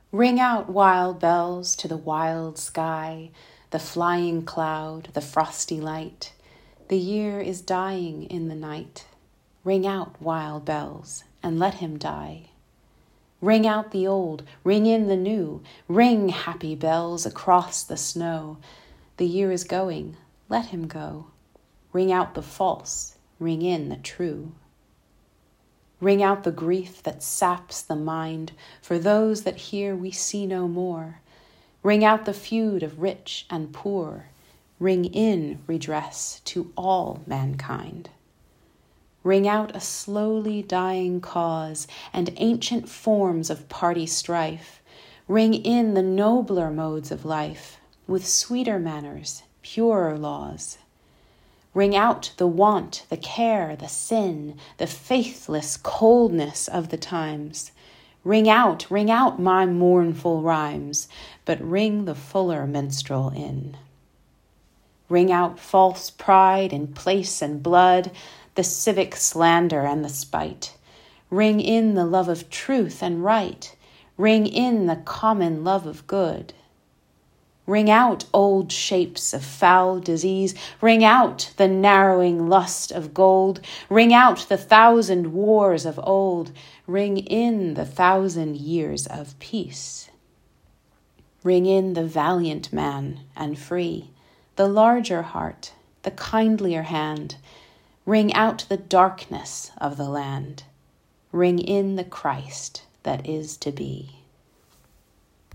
Ring out wild bells to the wild sky, the flying cloud, the frosty light. The year is dying in the night. Ring out wild bells and let him die. Ring out the old, ring in the new. Ring happy bells across the snow. The year is going, let him go. Ring out the false, ring in the true. Ring out the grief that saps the mind. For those that here we see no more. Ring out the feud of rich and poor. Ring in redress to all mankind. Ring out a slowly dying cause and ancient forms of party strife. Ring in the nobler modes of life with sweeter manners, purer laws. Ring out the want, the care, the sin, the faithless coldness of the times. Ring out my mournful rhymes, but ring the fuller minstrel in. Ring out false pride in place and blood, the civic slander and the spite. Ring in the love of truth and right. Ring in the common love of good. Ring out old shapes of foul disease. Ring out the narrowing lust of gold. Ring out the 1,000 wars of old. Ring in the 1,000 years of peace. Ring in the valiant man and free, the larger heart, the kindlier hand. Ring out the darkness of the land. Ring in the Christ that is to be.